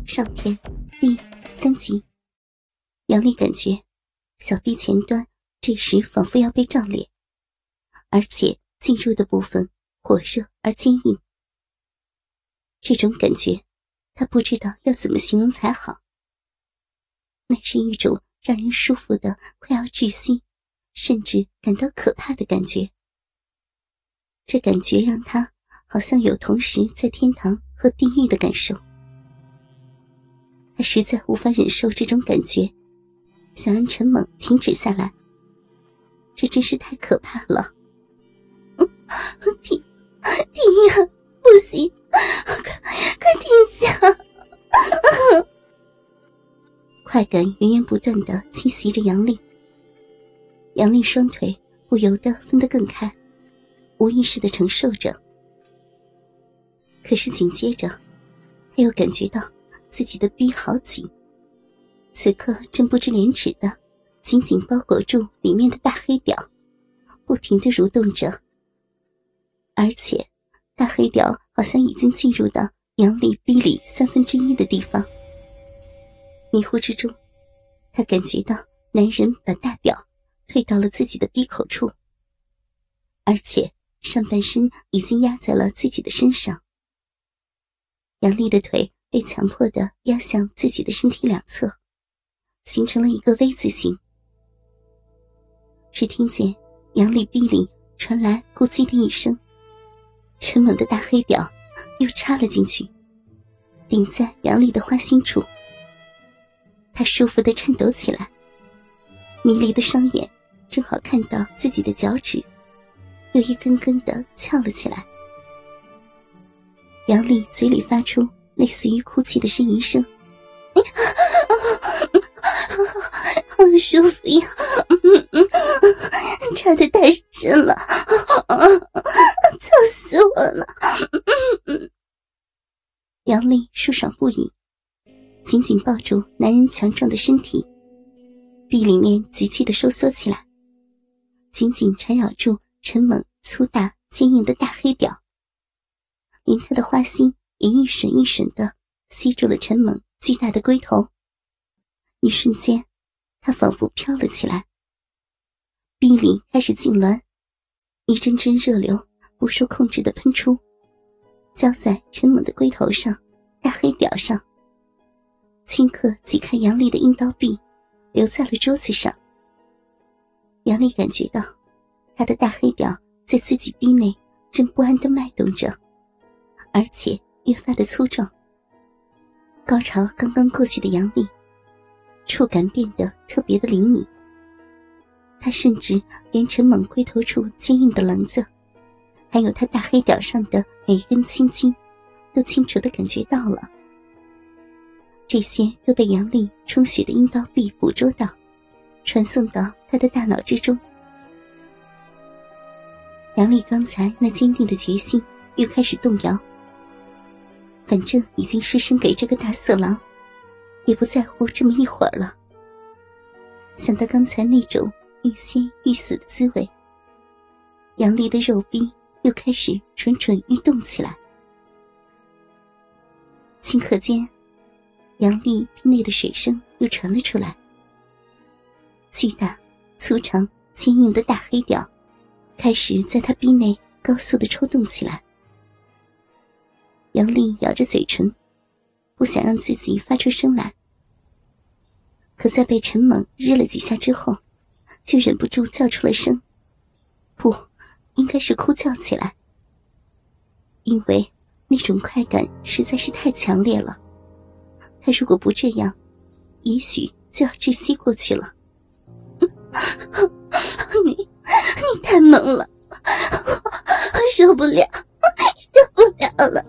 上篇第3集。杨丽感觉小臂前端这时仿佛要被胀裂，而且进入的部分火热而坚硬。这种感觉她不知道要怎么形容才好，那是一种让人舒服的快要窒息，甚至感到可怕的感觉。这感觉让她好像有同时在天堂和地狱的感受。他实在无法忍受这种感觉，想让陈猛停止下来。这真是太可怕了。停呀，不行，快停下。快感源源不断地侵袭着杨丽。杨丽双腿不由得分得更开，无意识地承受着。可是紧接着他又感觉到自己的逼好紧，此刻正不知廉耻的紧紧包裹住里面的大黑屌，不停地蠕动着。而且大黑屌好像已经进入到杨丽逼里1/3的地方。迷糊之中，他感觉到男人把大屌推到了自己的逼口处，而且上半身已经压在了自己的身上。杨丽的腿被强迫地压向自己的身体两侧，形成了一个 V 字形。只听见杨丽逼里传来咕叽的一声，陈猛的大黑屌又插了进去，顶在杨丽的花心处。她舒服地颤抖起来，迷离的双眼正好看到自己的脚趾又一根根地翘了起来。杨丽嘴里发出类似于哭泣的呻吟声，好舒服呀，插得太深了，操死我了。杨丽舒爽不已，紧紧抱住男人强壮的身体，臂里面急剧地收缩起来，紧紧缠绕住陈猛粗大坚硬的大黑屌，连他的花心也一吮一吮地吸住了陈猛巨大的龟头。一瞬间他仿佛飘了起来，逼里开始痉挛，一阵阵热流不受控制地喷出，浇在陈猛的龟头上大黑屌上，顷刻挤开杨丽的阴道壁，留在了桌子上。杨丽感觉到他的大黑屌在自己逼内正不安地脉动着，而且越发的粗壮。高潮刚刚过去的杨丽触感变得特别的灵敏，她甚至连陈猛龟头处坚硬的棱子，还有他大黑屌上的每一根青筋都清楚地感觉到了。这些都被杨丽充血的阴道壁捕捉到，传送到他的大脑之中。杨丽刚才那坚定的决心又开始动摇，反正已经失身给这个大色狼，也不在乎这么一会儿了。想到刚才那种欲仙欲死的滋味，杨丽的肉壁又开始蠢蠢欲动起来。顷刻间，杨丽壁内的水声又传了出来，巨大粗长坚硬的大黑屌开始在她壁内高速地抽动起来。杨丽咬着嘴唇，不想让自己发出声来，可在被陈猛日了几下之后，就忍不住叫出了声，不，应该是哭叫起来，因为那种快感实在是太强烈了。他如果不这样，也许就要窒息过去了。你太猛了，我受不了了。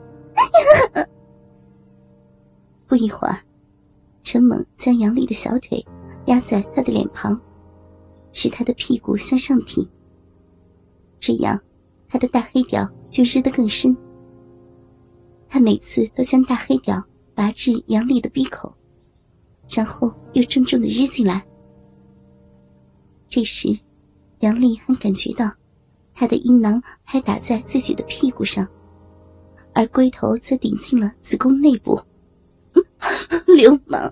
不一会儿，陈猛将杨丽的小腿压在他的脸庞，使他的屁股向上挺，这样他的大黑屌就日得更深。他每次都将大黑屌拔至杨丽的鼻口，然后又重重地日进来。这时杨丽还感觉到他的阴囊拍打在自己的屁股上，而龟头则顶进了子宫内部。 流氓！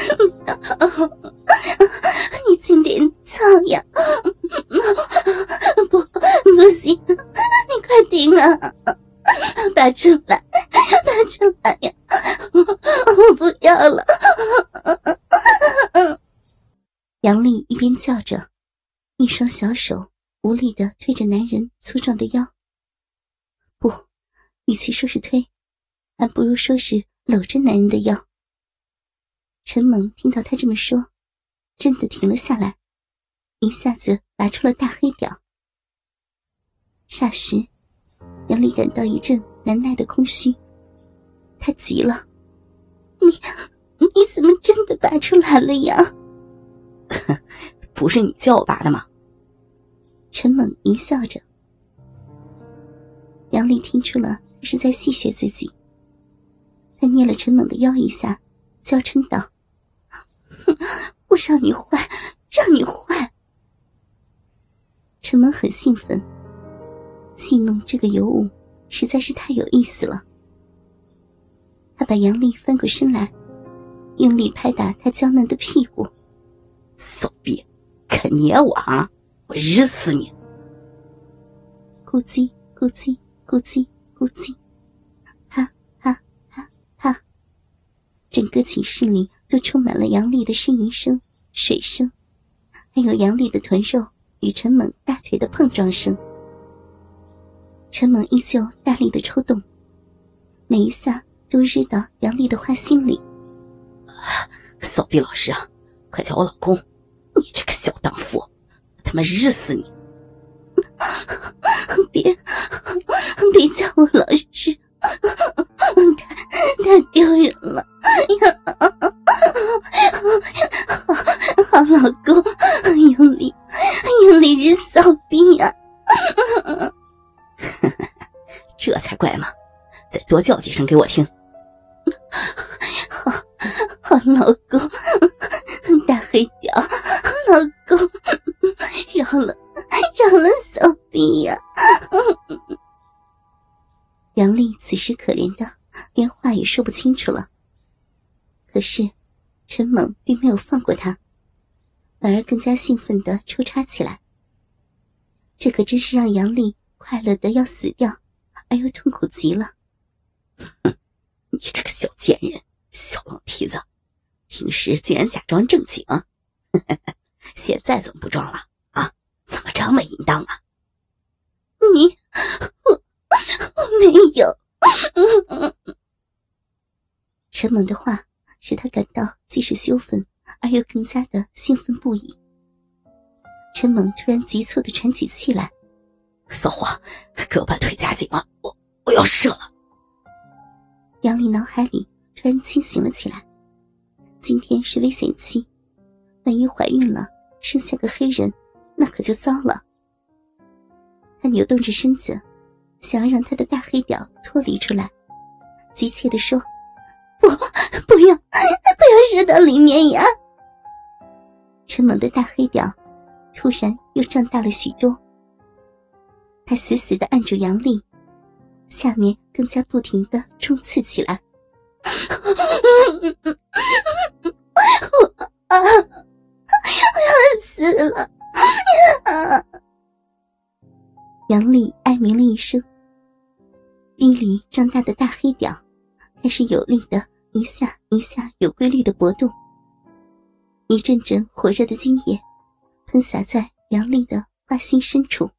你轻点操呀！不行，你快停啊！拔出来，拔出来呀！我不要了！杨丽一边叫着，一双小手无力地推着男人粗壮的腰。不，与其说是推，还不如说是搂着男人的腰。陈猛听到他这么说，真的停了下来，一下子拔出了大黑屌。霎时，杨丽感到一阵难耐的空虚，她急了：“你怎么真的拔出来了呀？”“ 不是你叫我拔的吗？” 陈猛淫笑着。杨丽听出了他是在戏谑自己，她捏了陈猛的腰一下，娇嗔道：“我让你坏，让你坏！”陈猛很兴奋，戏弄这个尤物实在是太有意思了。他把杨丽翻过身来，用力拍打她娇嫩的屁股。 “骚逼，肯捏我啊！我日死你！” 咕叽咕叽咕叽咕叽，啪啪啪啪，整个寝室里都充满了杨丽的呻吟声、水声，还有杨丽的臀肉与陈猛大腿的碰撞声。陈猛依旧大力的抽动，每一下都日到杨丽的花心里。 “骚逼老师啊，快叫我老公！你这个小荡妇，我他妈日死你！”“ 别叫我老师，太丢人了呀！好老公，用力日骚逼呀！”“ 这才怪嘛，再多叫几声给我听。”“ 好老公，大黑屌，老公，饶了骚逼呀！”杨丽此时可怜的连话也说不清楚了。可是陈猛并没有放过他，反而更加兴奋地抽插起来。这可真是让杨丽快乐得要死掉，而又痛苦极了。 “你这个小贱人，小浪蹄子，平时竟然假装正经，现在怎么不装了啊？怎么这么淫荡啊？”“我没有。”陈猛的话使他感到既是羞愤而又更加的兴奋不已。陈猛突然急促地喘起气来：“骚货，给我把腿夹紧了，我要射了！” 杨丽脑海里突然清醒了起来，今天是危险期，万一怀孕了生下个黑人，那可就糟了。她扭动着身子，想要让她的大黑屌脱离出来，急切地说：“不要射到里面呀！”陈猛的大黑屌突然又胀大了许多，他死死地按住杨丽，下面更加不停地冲刺起来。我要死了！杨丽哀鸣了一声，逼里胀大的大黑屌开始有力的一下一下有规律的搏动，一阵阵火热的精液喷洒在杨丽的花心深处。